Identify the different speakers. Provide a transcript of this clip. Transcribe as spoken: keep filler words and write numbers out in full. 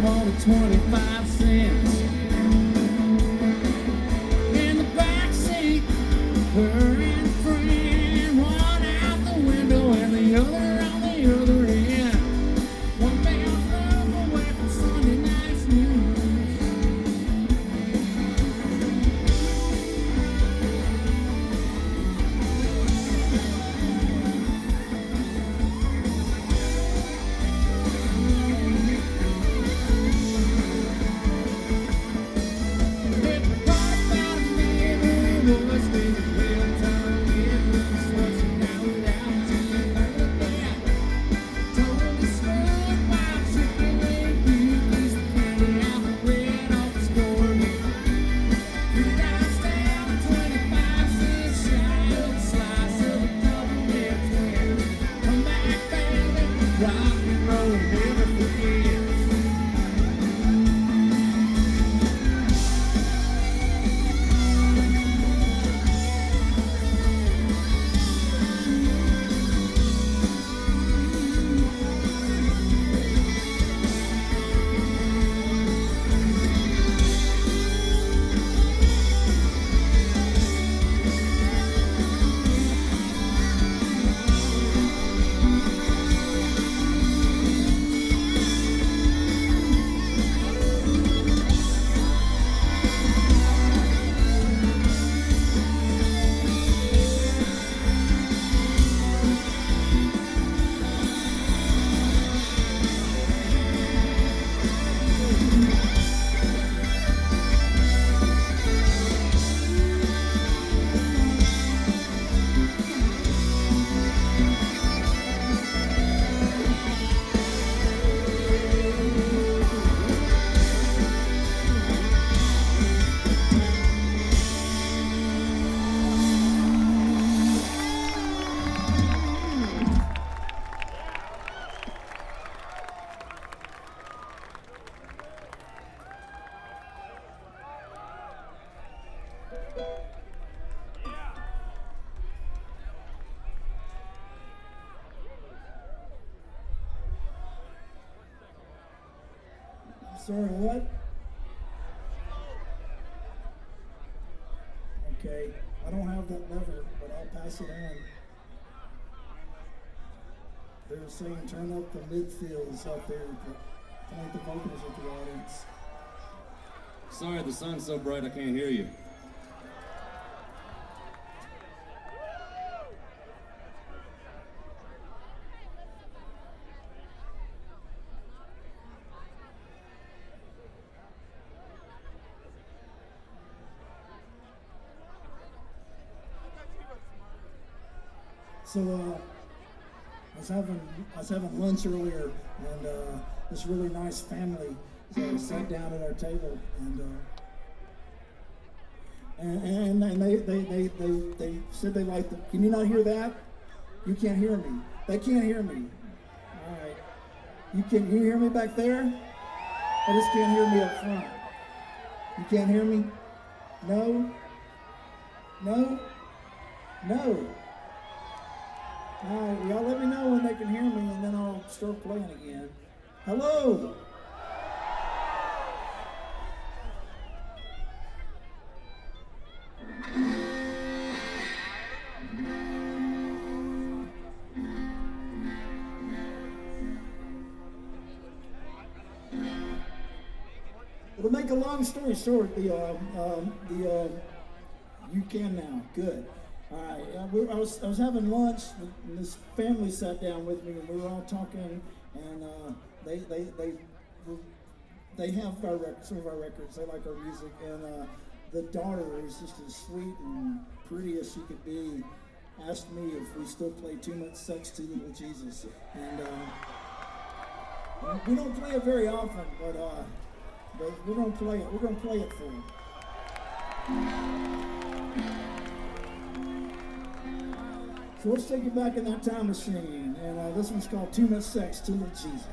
Speaker 1: bought a twenty-five cents. In the backseat, her and friend, one out the window and the other on the other end. One bound love away from Sunday night's news.
Speaker 2: Sorry, what? Okay, I don't have that lever, but I'll pass it on. They were saying turn up the midfields up there, but point the vocals at the audience.
Speaker 3: Sorry, the sun's so bright I can't hear you.
Speaker 2: So uh, I was having I was having lunch earlier, and uh, this really nice family uh, sat down at our table, and uh, and, and and they they, they they they said they liked it. Can you not hear that? You can't hear me. They can't hear me. All right. You can you hear me back there? I just can't hear me up front. You can't hear me? No? No? No. All right, y'all let me know when they can hear me, and then I'll start playing again. Hello? To make a long story short, the uh, um, the uh, you can now. Good. All right. Uh, we, I was I was having lunch, and this family sat down with me, and we were all talking, and uh, they they they they have our rec- some of our records. They like our music, and uh, the daughter is just as sweet and pretty as she could be. Asked me if we still play Too Much Sex, Too Little Jesus, and uh, we don't play it very often, but. Uh, But we're gonna play it. We're gonna play it for you. So let's take you back in that time machine, and uh, this one's called "Too Much Sex, Too Little Jesus."